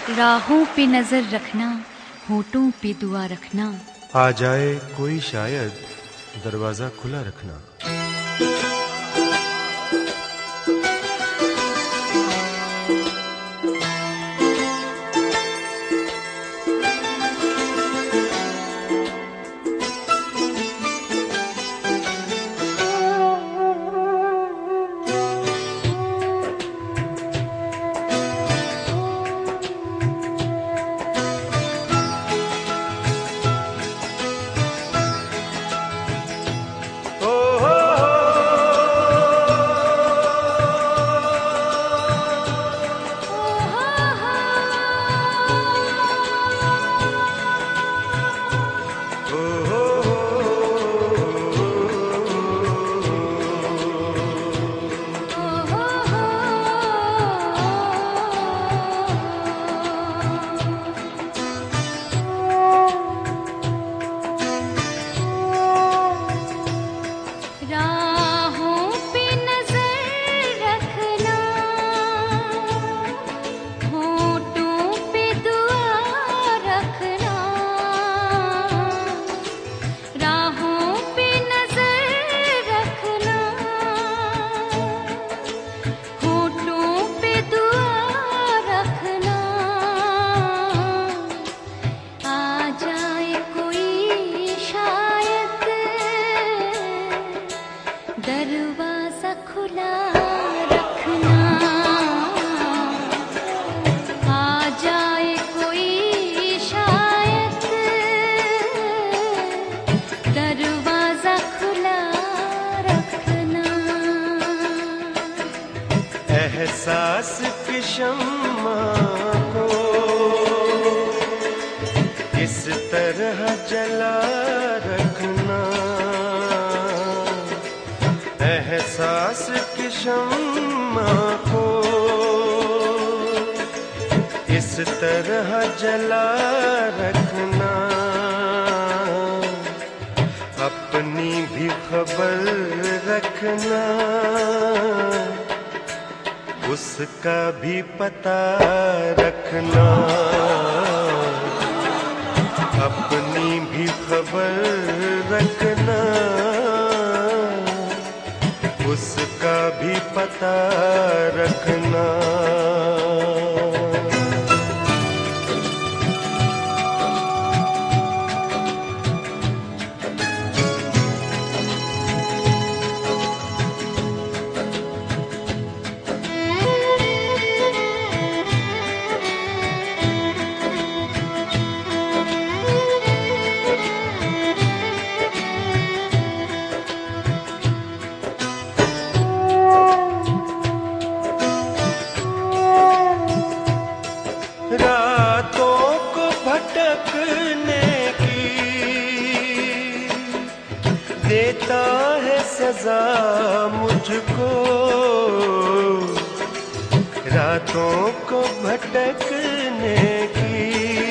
राहों पे नजर रखना, होठों पे दुआ रखना। आ जाए कोई शायद, दरवाजा खुला रखना। दरवाजा खुला रखना, आ जाए कोई शायद, दरवाजा खुला रखना। एहसास की शम्मा को इस तरह जला रखना, एहसास की शम्मा को इस तरह जला रखना। अपनी भी खबर रखना, उसका भी पता रखना। अपनी भी खबर रखना, उसका भी पता रखना। रातों को भटकने की देता है सजा मुझको, रातों को भटकने की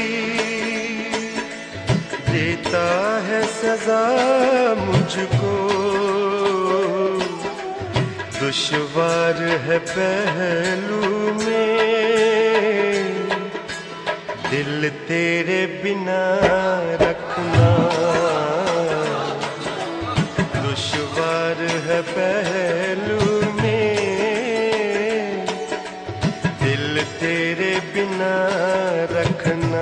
देता है सजा मुझको। दुश्वार है पहलू में दिल तेरे बिना रखना, दुश्वार है पहलू में दिल तेरे बिना रखना।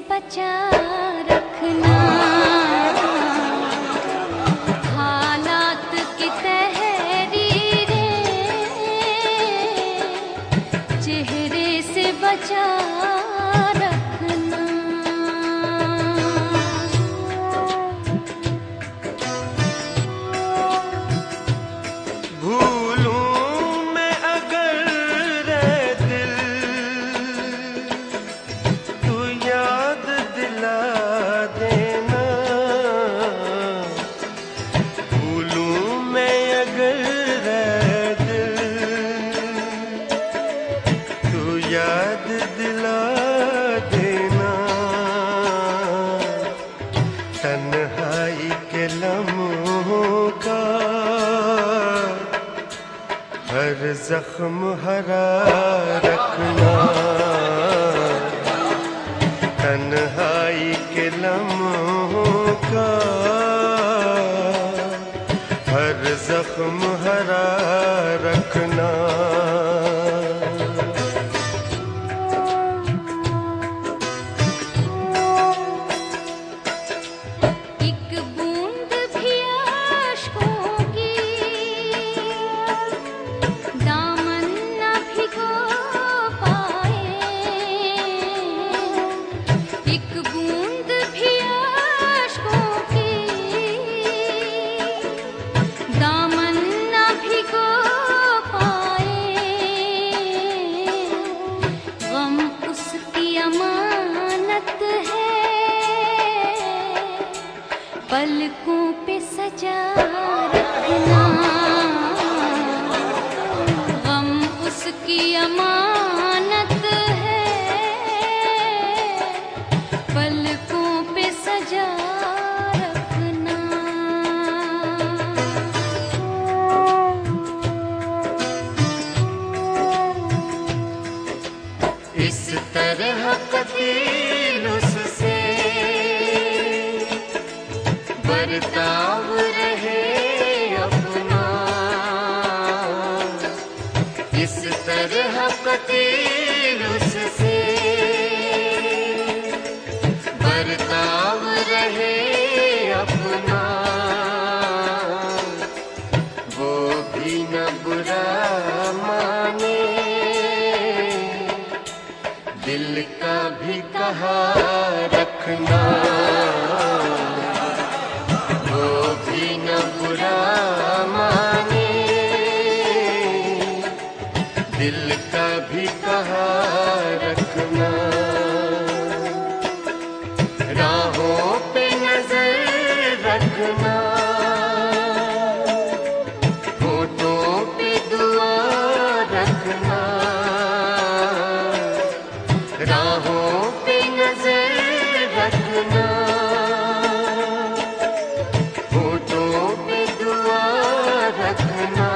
बचा रखना। हालात की तहरीरें चेहरे से बचा रखना। भूलूं मैं अगर रे दिल, तू याद दिला देना। भूलूं मैं अगर रे दिल, तू याद दिला देना। तन्हाई के लम्हों का हर जख्म हरा रखना। तन्हाई के लम्हों का हर जख्म हरा रखना। एक बूंद भी आशकों की दामन न भिगो पाए। एक बूंद भी आशकों की दामन न भिगो पाए। गम उसकी अमानत है, पलकों पे सजा रखना। गम उसकी अमानत है, पलकों पे सजा रखना। इस तरह कतील उससे बर्ताव रहे अपना। इस तरह कतील उससे बर्ताव रहे अपना। वो भी न बुरा माने, दिल का भी कहा रखना। वो भी न बुरा माने, दिल का भी कहा रखना। राहों पे नजर रखना, होठों पे दुआ रखना। राहों पे नजर रखना, होठों पे दुआ रखना।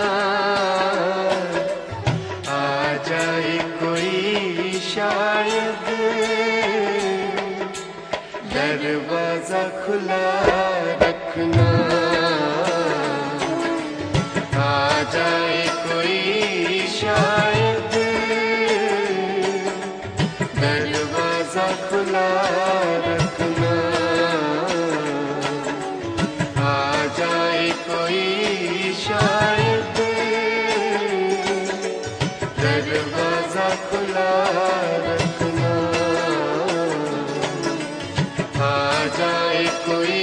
आ जाए कोई शायद, दरवाजा खुला रखना। आ जाए कोई शायद, दरवाजा खुला रखना। आ जाए कोई शायद, दरवाजा खुला रखना। आ जाए कोई